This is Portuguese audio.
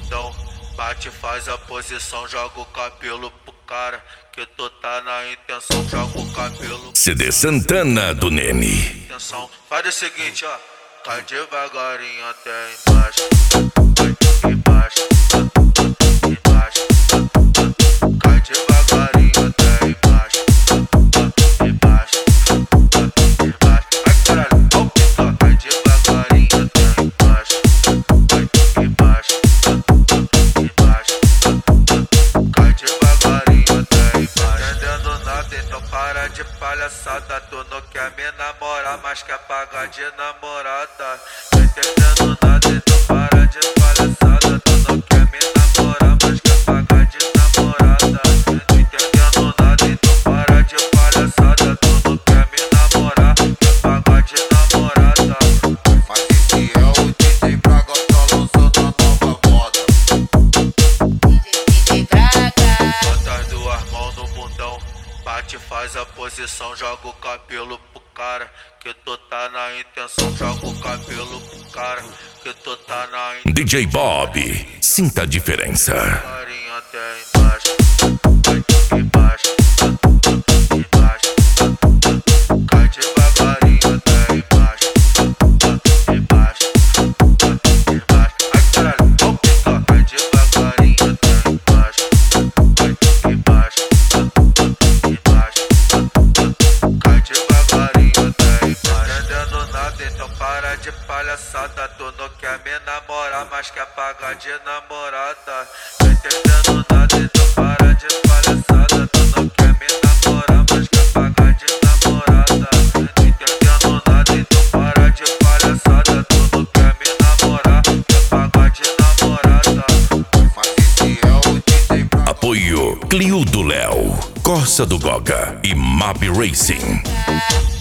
bundão. Bate, faz a posição, joga o cabelo pro cara. Que tu tá na intenção, joga o cabelo. CD Santana do Nene. Intenção. Faz o seguinte, ó. Cai devagarinho até embaixo. Vai embaixo, embaixo. Cai devagarinho até embaixo. Embaixo, embaixo. Ai caralho, ó o pica. Cai devagarinho até embaixo. Vai embaixo, embaixo. Cai devagarinho até embaixo. Entendendo nada, então para de palhaçada. Tu não quer me namorar, mas quer pagar de namorada. Não entendendo nada, então para de palhaçada. Tu não quer me namorar, mas quer pagar de namorada. Não entendendo nada, então para de palhaçada. Tu não quer me namorar, quer pagar de namorada. Mas esse é o DJ Braga, tá lançando a nova moda. DJ Braga. Bota as duas mãos no bundão. Bate, faz a posição, joga o cabelo pro cara. Que tu tá na intenção, joga o cabelo pro cara. Que tu tá na intenção. DJ Bob, sinta a diferença. Carinha até embaixo. Vai embaixo, embaixo. Cai devagarinho até embaixo. Embaixo, embaixo. Ai caralho, ó o pica. Cai devagarinho até embaixo. Vai embaixo, embaixo. Cai devagarinho até embaixo. Entendendo nada, então para de palhaçada. Tu não quer me namorar, mas quer pagar de namorada. Não entendendo nada, então para de palhaçada. Tu não quer me namorar, mas quer pagar de namorada. Não entendendo nada, então para de palhaçada. Tu não quer me namorar, quer pagar de namorada. Mas esse é o DJ Braga. Apoio Clio do Léo, Corsa do Goga e Map Racing.